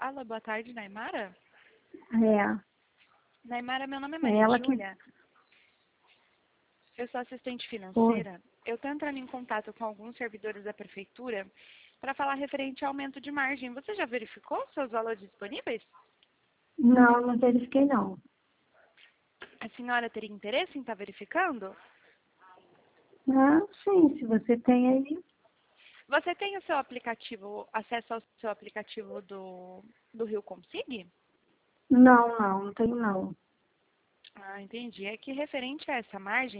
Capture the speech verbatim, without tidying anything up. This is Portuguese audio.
Alô, boa tarde, Naimara? É, Naimara, meu nome é é Maria ela que Júlia. Eu sou assistente foi. financeira. Eu estou entrando em contato com alguns servidores da prefeitura para falar referente ao aumento de margem. Você já verificou seus valores disponíveis? Não, não verifiquei não. A senhora teria interesse em estar verificando? Ah, sim, se você tem aí. Você tem o seu aplicativo, acesso ao seu aplicativo do, do Rio Consig? Não, não, não tenho não. Ah, entendi. É que referente a essa margem,